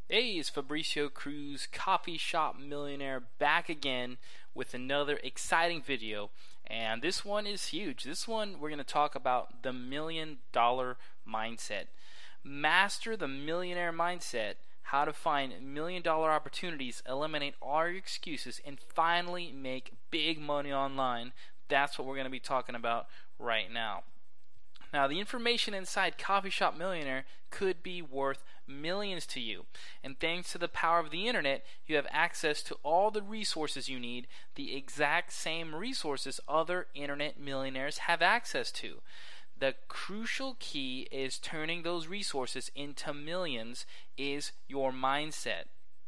Hey, it's Fabricio Cruz, Coffee Shop Millionaire, back again with another exciting video. And this one is huge. This one, we're going to talk about the $1,000,000 mindset. Master the millionaire mindset, how to find $1,000,000 opportunities, eliminate all your excuses, and finally make big money online. That's what we're going to be talking about right now. Now, the information inside Coffee Shop Millionaire could be worth millions to you. And thanks to the power of the internet, you have access to all the resources you need, the exact same resources other internet millionaires have access to. The crucial key is turning those resources into millions is your mindset.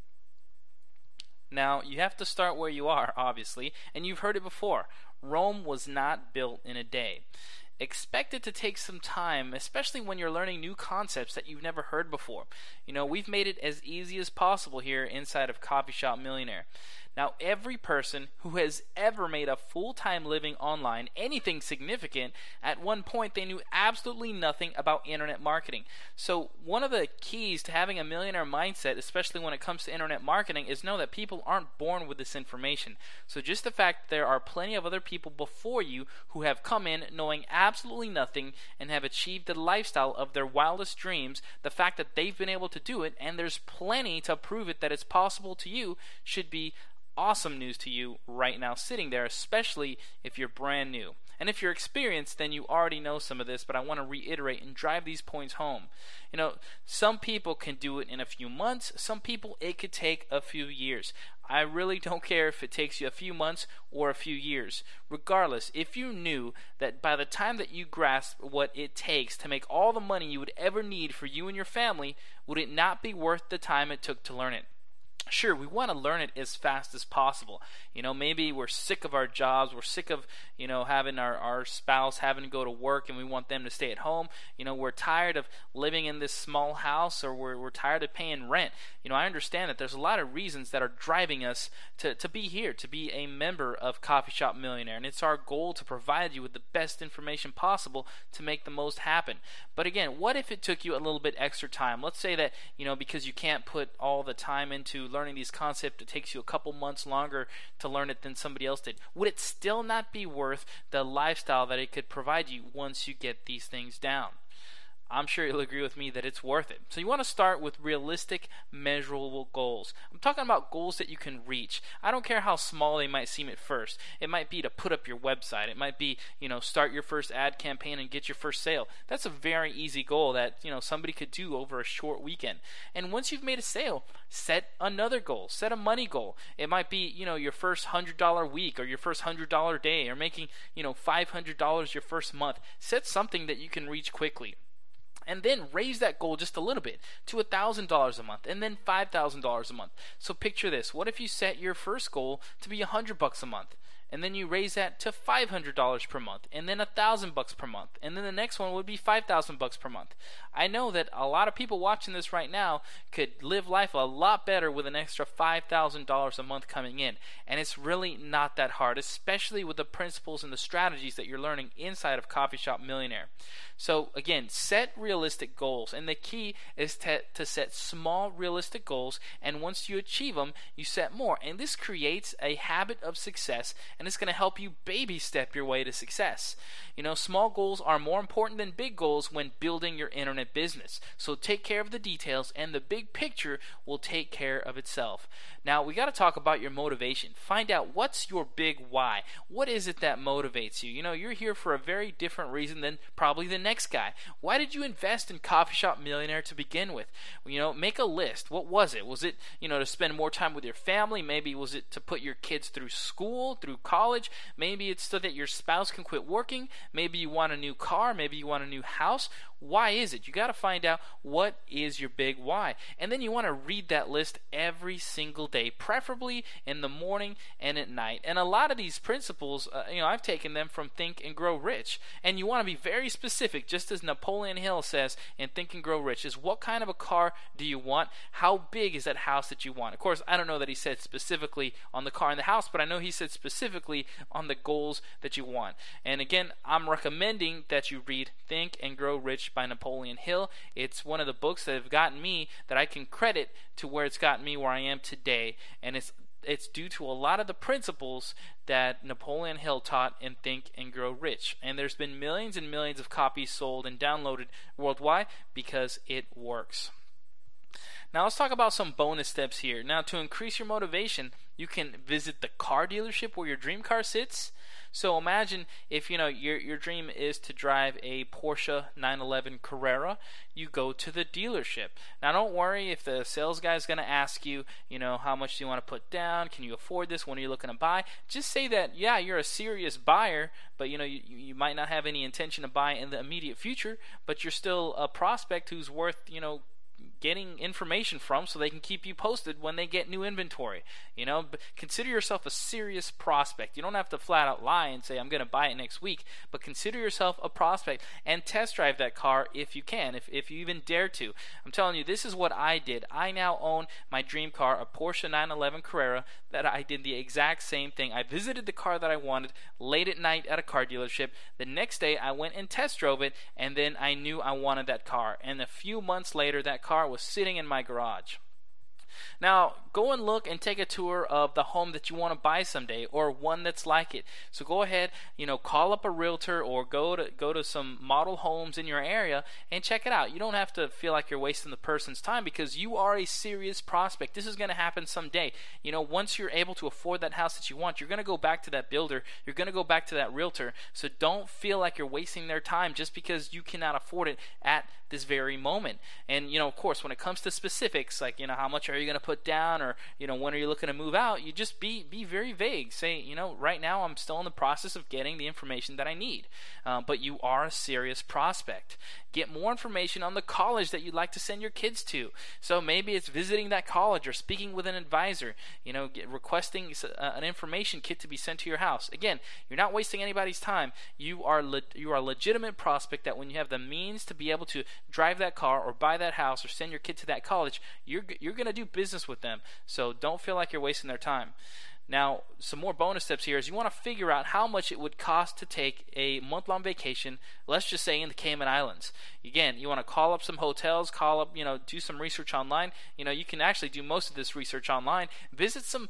Now, you have to start where you are, obviously, and you've heard it before. Rome was not built in a day. Expect it to take some time, especially when you're learning new concepts that you've never heard before. We've made it as easy as possible here inside of Coffee Shop Millionaire. Now, every person who has ever made a full-time living online, anything significant, at one point they knew absolutely nothing about internet marketing. So one of the keys to having a millionaire mindset, especially when it comes to internet marketing, is know that people aren't born with this information. So just the fact that there are plenty of other people before you who have come in knowing absolutely nothing and have achieved the lifestyle of their wildest dreams, the fact that they've been able to do it, and there's plenty to prove it that it's possible to you, should be awesome news to you right now sitting there, especially if you're brand new. And if you're experienced, then you already know some of this, but I want to reiterate and drive these points home. Some people can do it in a few months. Some people, it could take a few years. I really don't care if it takes you a few months or a few years. Regardless, if you knew that by the time that you grasp what it takes to make all the money you would ever need for you and your family, would it not be worth the time it took to learn it? Sure, we want to learn it as fast as possible. Maybe we're sick of our jobs. We're sick of, having our spouse having to go to work and we want them to stay at home. We're tired of living in this small house, or we're tired of paying rent. I understand that there's a lot of reasons that are driving us to be here, to be a member of Coffee Shop Millionaire. And it's our goal to provide you with the best information possible to make the most happen. But again, what if it took you a little bit extra time? Let's say that, because you can't put all the time into learning these concepts, it takes you a couple months longer to learn it than somebody else did. Would it still not be worth the lifestyle that it could provide you once you get these things down? I'm sure you'll agree with me that it's worth it. So you want to start with realistic, measurable goals. I'm talking about goals that you can reach. I don't care how small they might seem at first. It might be to put up your website. It might be, start your first ad campaign and get your first sale. That's a very easy goal that, somebody could do over a short weekend. And once you've made a sale, set another goal. Set a money goal. It might be, your first $100 week, or your first $100 day, or making, $500 your first month. Set something that you can reach quickly. And then raise that goal just a little bit to $1,000 a month, and then $5,000 a month. So picture this. What if you set your first goal to be $100 a month? And then you raise that to $500 per month, and then $1,000 per month, and then the next one would be $5,000 per month. I know that a lot of people watching this right now could live life a lot better with an extra $5,000 a month coming in, and it's really not that hard, especially with the principles and the strategies that you're learning inside of Coffee Shop Millionaire. So again, set realistic goals, and the key is to set small realistic goals, and once you achieve them, you set more, and this creates a habit of success, and it's going to help you baby step your way to success. Small goals are more important than big goals when building your internet business. So take care of the details, and the big picture will take care of itself. Now, we got to talk about your motivation. Find out what's your big why. What is it that motivates you? You're here for a very different reason than probably the next guy. Why did you invest in Coffee Shop Millionaire to begin with? Make a list. What was it? Was it, to spend more time with your family? Maybe was it to put your kids through school, through college? Maybe it's so that your spouse can quit working. Maybe you want a new car. Maybe you want a new house. Why is it? You got to find out what is your big why. And then you want to read that list every single day, preferably in the morning and at night. And a lot of these principles, I've taken them from Think and Grow Rich. And you want to be very specific, just as Napoleon Hill says in Think and Grow Rich, is what kind of a car do you want? How big is that house that you want? Of course, I don't know that he said specifically on the car and the house, but I know he said specifically on the goals that you want. And again, I'm recommending that you read Think and Grow Rich Rich by Napoleon Hill. It's one of the books that have gotten me, that I can credit to where it's gotten me where I am today, and it's due to a lot of the principles that Napoleon Hill taught in Think and Grow Rich. And there's been millions and millions of copies sold and downloaded worldwide because it works. Now let's talk about some bonus steps here. Now, to increase your motivation, you can visit the car dealership where your dream car sits. So imagine if your dream is to drive a Porsche 911 Carrera, you go to the dealership. Now don't worry if the sales guy is going to ask you, how much do you want to put down? Can you afford this? When are you looking to buy? Just say that, yeah, you're a serious buyer, but you might not have any intention to buy in the immediate future, but you're still a prospect who's worth, getting information from, so they can keep you posted when they get new inventory. But consider yourself a serious prospect. You don't have to flat out lie and say I'm going to buy it next week, but consider yourself a prospect and test drive that car if you can, if you even dare to. I'm telling you, this is what I did. I now own my dream car, a Porsche 911 Carrera, that I did the exact same thing. I visited the car that I wanted late at night at a car dealership. The next day I went and test drove it, and then I knew I wanted that car. And a few months later, that car was sitting in my garage. Now, go and look and take a tour of the home that you want to buy someday, or one that's like it. So go ahead, call up a realtor, or go to some model homes in your area and check it out. You don't have to feel like you're wasting the person's time, because you are a serious prospect. This is going to happen someday. Once you're able to afford that house that you want, you're going to go back to that builder. You're going to go back to that realtor. So don't feel like you're wasting their time just because you cannot afford it at this very moment. And of course, when it comes to specifics, like how much are you going to put down, or when are you looking to move out, you just be very vague. Say, right now I'm still in the process of getting the information that I need, but you are a serious prospect. Get more information on the college that you'd like to send your kids to. So maybe it's visiting that college, or speaking with an advisor, requesting an information kit to be sent to your house. Again, you're not wasting anybody's time. You are a legitimate prospect that when you have the means to be able to drive that car, or buy that house, or send your kid to that college, you're going to do business with them. So don't feel like you're wasting their time. Now, some more bonus tips here is you want to figure out how much it would cost to take a month-long vacation, let's just say in the Cayman Islands. Again, you want to call up some hotels, do some research online. You can actually do most of this research online. Visit some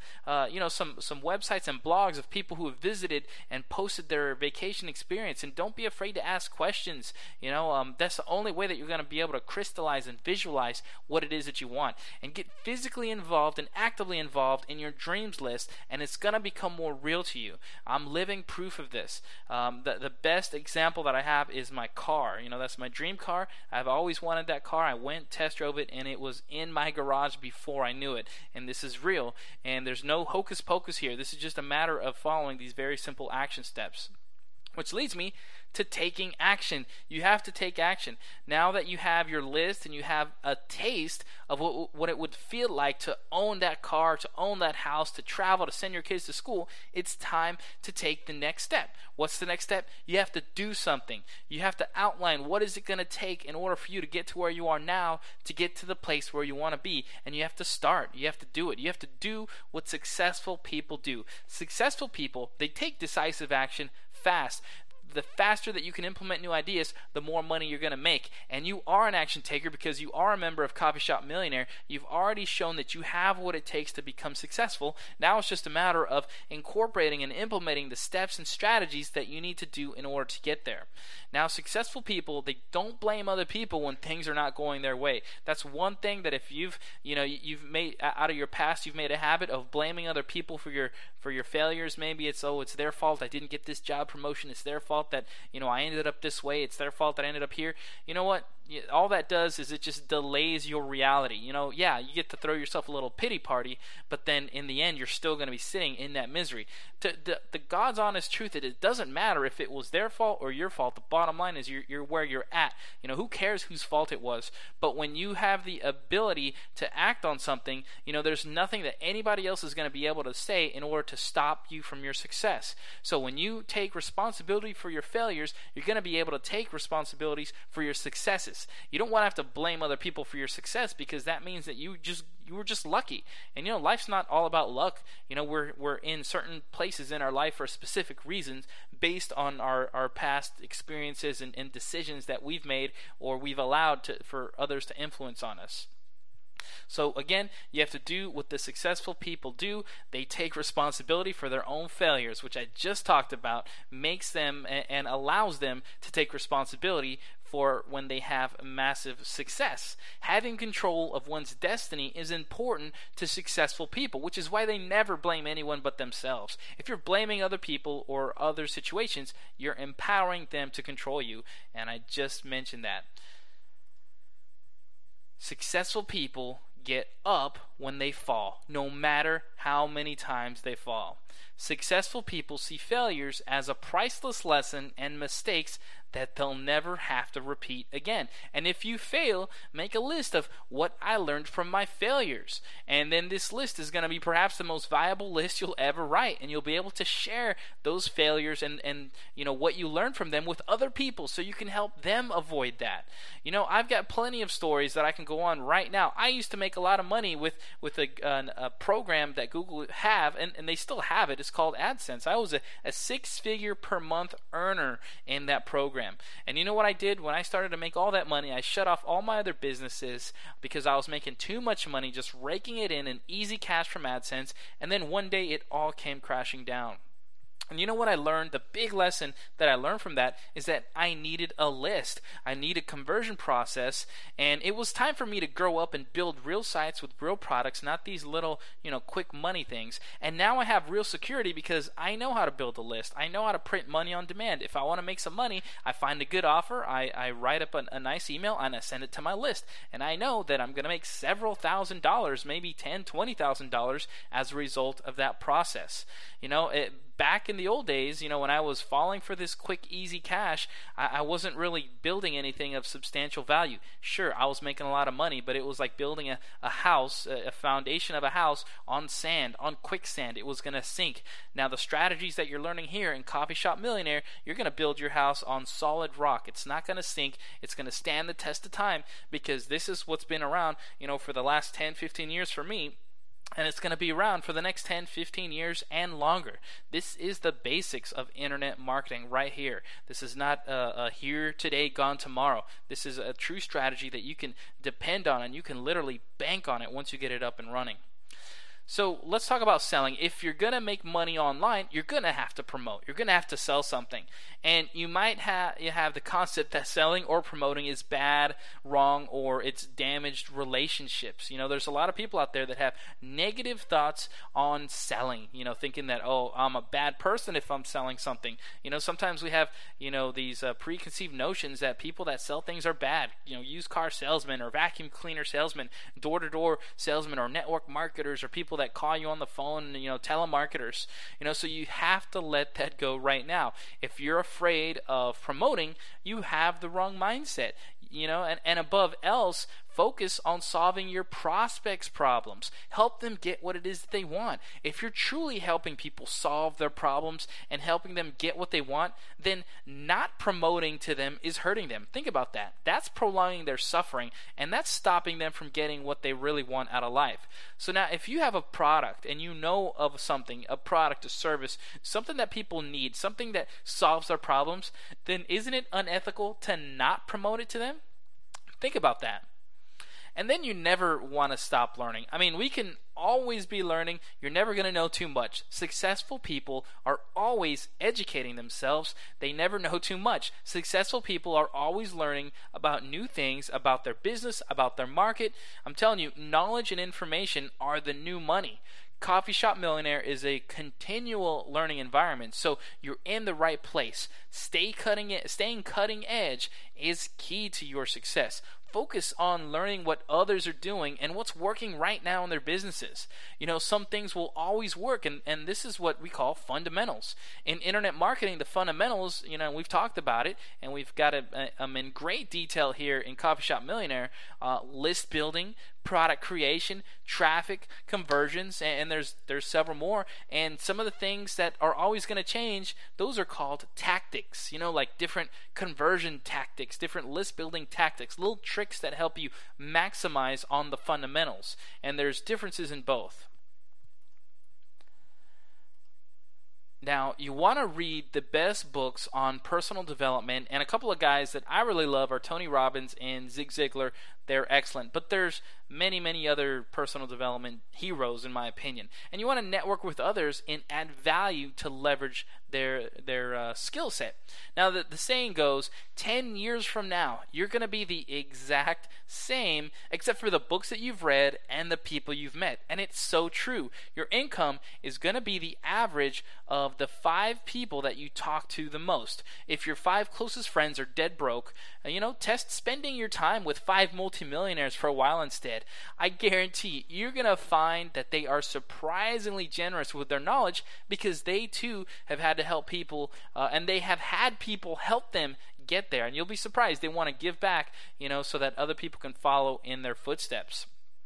websites and blogs of people who have visited and posted their vacation experience, and don't be afraid to ask questions. That's the only way that you're going to be able to crystallize and visualize what it is that you want, and get physically involved and actively involved in your dreams list, and it's going to become more real to you. I'm living proof of this. The best example that I have is my car. That's my dream car. I've always wanted that car. I went, test drove it, and it was in my garage before I knew it. And this is real, and there's no hocus pocus here. This is just a matter of following these very simple action steps. Which leads me to taking action. You have to take action. Now that you have your list and you have a taste of what it would feel like to own that car, to own that house, to travel, to send your kids to school, it's time to take the next step. What's the next step? You have to do something. You have to outline what is it going to take in order for you to get to where you are now, to get to the place where you want to be. And you have to start. You have to do it. You have to do what successful people do. Successful people, they take decisive action fast. The faster that you can implement new ideas, the more money you're going to make. And you are an action taker because you are a member of Coffee Shop Millionaire. You've already shown that you have what it takes to become successful. Now it's just a matter of incorporating and implementing the steps and strategies that you need to do in order to get there. Now, successful people, they don't blame other people when things are not going their way. That's one thing that if you've made out of your past, you've made a habit of blaming other people for your failures. Maybe it's their fault I didn't get this job promotion. It's their fault that I ended up this way. It's their fault that I ended up here. You know what? All that does is it just delays your reality. You get to throw yourself a little pity party, but then in the end, you're still going to be sitting in that misery. The God's honest truth is, it doesn't matter if it was their fault or your fault. The bottom line is you're where you're at. Who cares whose fault it was? But when you have the ability to act on something, there's nothing that anybody else is going to be able to say in order to stop you from your success. So when you take responsibility for your failures, you're going to be able to take responsibilities for your successes. You don't want to have to blame other people for your success, because that means that you were just lucky. And life's not all about luck. We're in certain places in our life for specific reasons based on our past experiences and decisions that we've made or we've allowed for others to influence on us. So again, you have to do what the successful people do. They take responsibility for their own failures, which I just talked about, makes them and allows them to take responsibility for when they have massive success. Having control of one's destiny is important to successful people, which is why they never blame anyone but themselves. If you're blaming other people or other situations, you're empowering them to control you, and I just mentioned that. Successful people get up when they fall, no matter how many times they fall. Successful people see failures as a priceless lesson and mistakes that they'll never have to repeat again. And if you fail, make a list of what I learned from my failures. And then this list is going to be perhaps the most valuable list you'll ever write. And you'll be able to share those failures and what you learned from them with other people, so you can help them avoid that. I've got plenty of stories that I can go on right now. I used to make a lot of money with a program that Google have, and they still have it. It's called AdSense. I was a 6-figure per month earner in that program. And you know what I did? When I started to make all that money, I shut off all my other businesses because I was making too much money, just raking it in easy cash from AdSense, and then one day it all came crashing down. And you know what I learned? The big lesson that I learned from that is that I needed a list. I needed a conversion process, and it was time for me to grow up and build real sites with real products, not these little, quick money things. And now I have real security because I know how to build a list. I know how to print money on demand. If I want to make some money, I find a good offer, I write up a nice email, and I send it to my list. And I know that I'm going to make several $1,000s, maybe $10,000, $20,000 as a result of that process. Back in the old days, when I was falling for this quick, easy cash, I wasn't really building anything of substantial value. Sure, I was making a lot of money, but it was like building a house, a foundation of a house on sand, on quicksand. It was going to sink. Now, the strategies that you're learning here in Coffee Shop Millionaire, you're going to build your house on solid rock. It's not going to sink. It's going to stand the test of time, because this is what's been around, for the last 10, 15 years for me. And it's going to be around for the next 10, 15 years and longer. This is the basics of internet marketing right here. This is not a here today, gone tomorrow. This is a true strategy that you can depend on, and you can literally bank on it once you get it up and running. So let's talk about selling. If you're going to make money online, you're going to have to promote. You're going to have to sell something. And you might have the concept that selling or promoting is bad, wrong, or it's damaged relationships. There's a lot of people out there that have negative thoughts on selling, thinking that, I'm a bad person if I'm selling something. Sometimes we have, these preconceived notions that people that sell things are bad. Used car salesmen or vacuum cleaner salesmen, door-to-door salesmen, or network marketers, or people that call you on the phone, telemarketers. So you have to let that go right now. If you're afraid of promoting, you have the wrong mindset. And above else, focus on solving your prospects' problems. Help them get what it is that they want. If you're truly helping people solve their problems and helping them get what they want, then not promoting to them is hurting them. Think about that. That's prolonging their suffering, and that's stopping them from getting what they really want out of life. So now, if you have a product and you know of something, a product, a service, something that people need, something that solves their problems, then isn't it unethical to not promote it to them? Think about that. And then you never want to stop learning. We can always be learning. You're never going to know too much. Successful people are always educating themselves. They never know too much. Successful people are always learning about new things, about their business, about their market. I'm telling you, knowledge and information are the new money. Coffee Shop Millionaire is a continual learning environment, so you're in the right place. Staying cutting edge is key to your success. Focus on learning what others are doing and what's working right now in their businesses. Some things will always work, and this is what we call fundamentals. In internet marketing, the fundamentals, we've talked about it, and we've got it in great detail here in Coffee Shop Millionaire. List building, product creation, traffic, conversions, and there's several more. And some of the things that are always going to change, those are called tactics, like different conversion tactics, different list building tactics, little tricks that help you maximize on the fundamentals. And there's differences in both. Now, you want to read the best books on personal development, and a couple of guys that I really love are Tony Robbins and Zig Ziglar. They're excellent, but there's many other personal development heroes in my opinion. And you want to network with others and add value to leverage their skill set. Now, the saying goes, 10 years from now, you're going to be the exact same, except for the books that you've read and the people you've met. And it's so true. Your income is going to be the average of the 5 people that you talk to the most. If your 5 closest friends are dead broke, test spending your time with 5 multimillionaires for a while instead. I guarantee you're going to find that they are surprisingly generous with their knowledge, because they too have had to help people, and they have had people help them get there. And you'll be surprised they want to give back, so that other people can follow in their footsteps.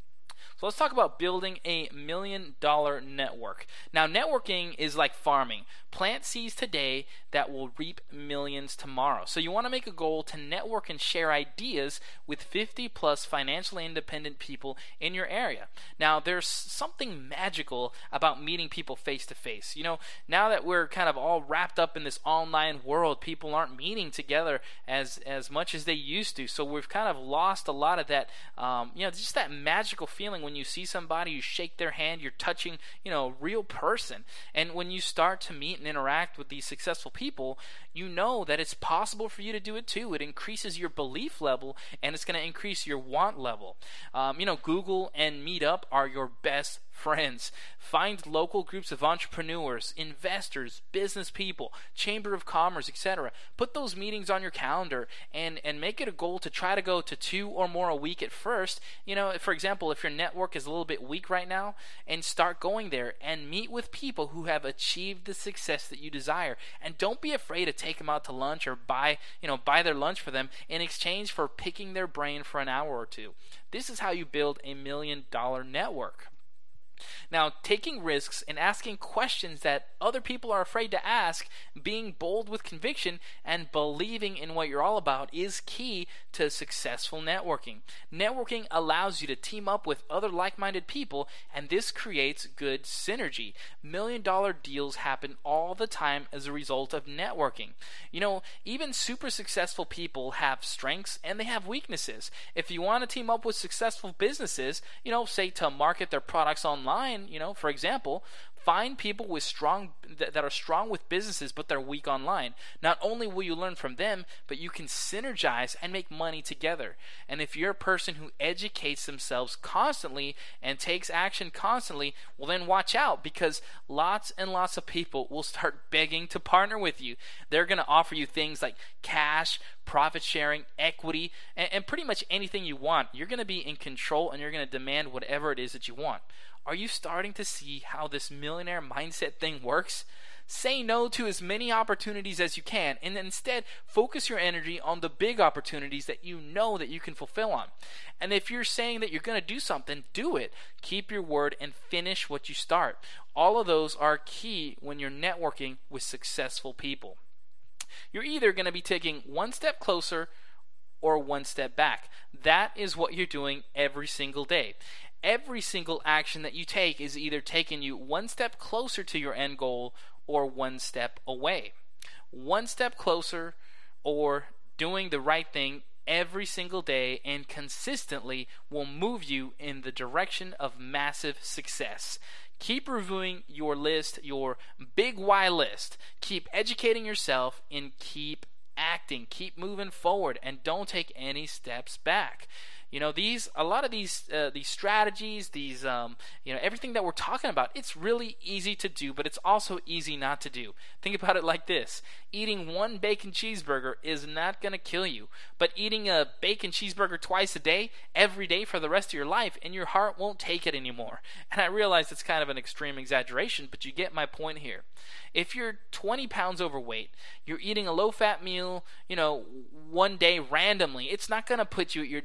So let's talk about building a $1 million network. Now, networking is like farming. Plant seeds today that will reap millions tomorrow. So you want to make a goal to network and share ideas with 50 plus financially independent people in your area. Now, there's something magical about meeting people face to face. Now that we're kind of all wrapped up in this online world, people aren't meeting together as much as they used to. So we've kind of lost a lot of that, just that magical feeling when you see somebody, you shake their hand, you're touching, a real person. And when you start to meet and interact with these successful people, you know that it's possible for you to do it too. It increases your belief level, and it's going to increase your want level. Google and Meetup are your best friends. Find local groups of entrepreneurs, investors, business people, chamber of commerce, etc. Put those meetings on your calendar and make it a goal to try to go to 2 or more a week at first. For example, if your network is a little bit weak right now, and start going there and meet with people who have achieved the success that you desire. And don't be afraid to take them out to lunch or buy their lunch for them in exchange for picking their brain for an hour or two. This is how you build a $1 million network. Now, taking risks and asking questions that other people are afraid to ask, being bold with conviction, and believing in what you're all about is key to successful networking. Networking allows you to team up with other like-minded people, and this creates good synergy. $1 million deals happen all the time as a result of networking. Even super successful people have strengths and they have weaknesses. If you want to team up with successful businesses, say to market their products online, for example, find people that are strong with businesses, but they're weak online. Not only will you learn from them, but you can synergize and make money together. And if you're a person who educates themselves constantly and takes action constantly, well, then watch out, because lots and lots of people will start begging to partner with you. They're going to offer you things like cash, profit sharing, equity, and pretty much anything you want. You're going to be in control, and you're going to demand whatever it is that you want. Are you starting to see how this millionaire mindset thing works? Say no to as many opportunities as you can, and instead focus your energy on the big opportunities that you know that you can fulfill on. And if you're saying that you're going to do something, do it. Keep your word and finish what you start. All of those are key when you're networking with successful people. You're either going to be taking one step closer or one step back. That is what you're doing every single day. Every single action that you take is either taking you one step closer to your end goal or one step away. One step closer, or doing the right thing every single day and consistently, will move you in the direction of massive success. Keep reviewing your list, your big why list. Keep educating yourself and keep acting. Keep moving forward and don't take any steps back. A lot of these strategies, everything that we're talking about, it's really easy to do, but it's also easy not to do. Think about it like this. Eating one bacon cheeseburger is not going to kill you, but eating a bacon cheeseburger twice a day, every day for the rest of your life, and your heart won't take it anymore. And I realize it's kind of an extreme exaggeration, but you get my point here. If you're 20 pounds overweight, you're eating a low-fat meal, one day randomly, it's not going to put you at your desired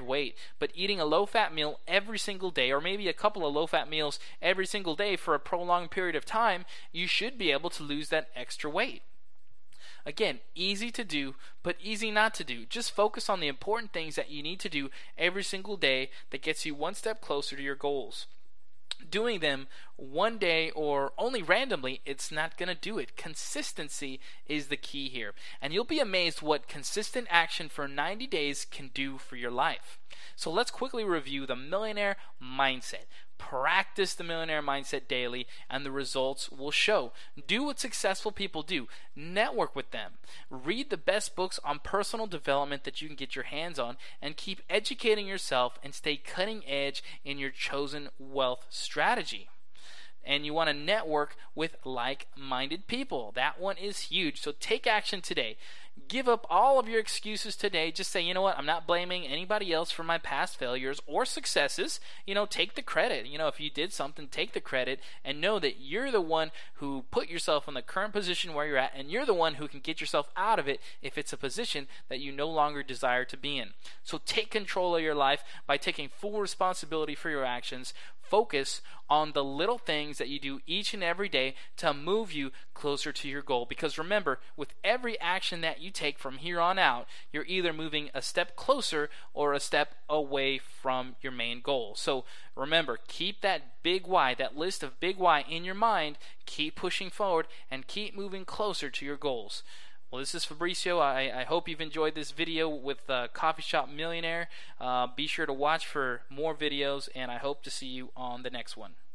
weight, but eating a low-fat meal every single day, or maybe a couple of low-fat meals every single day for a prolonged period of time, you should be able to lose that extra weight. Again, easy to do, but easy not to do. Just focus on the important things that you need to do every single day that gets you one step closer to your goals. Doing them one day or only randomly, it's not going to do it. Consistency is the key here. And you'll be amazed what consistent action for 90 days can do for your life. So let's quickly review the millionaire mindset. Practice the millionaire mindset daily, and the results will show. Do what successful people do. Network with them. Read the best books on personal development that you can get your hands on, and keep educating yourself and stay cutting edge in your chosen wealth strategy. And you want to network with like-minded people. That one is huge. So take action today. Give up all of your excuses today. Just say, you know what, I'm not blaming anybody else for my past failures or successes. Take the credit. If you did something, take the credit and know that you're the one who put yourself in the current position where you're at, and you're the one who can get yourself out of it if it's a position that you no longer desire to be in. So take control of your life by taking full responsibility for your actions. Focus on the little things that you do each and every day to move you closer to your goal. Because remember, with every action that you take from here on out, you're either moving a step closer or a step away from your main goal. So remember, keep that big why, that list of big why in your mind. Keep pushing forward and keep moving closer to your goals. Well, this is Fabricio. I hope you've enjoyed this video with Coffee Shop Millionaire. Be sure to watch for more videos, and I hope to see you on the next one.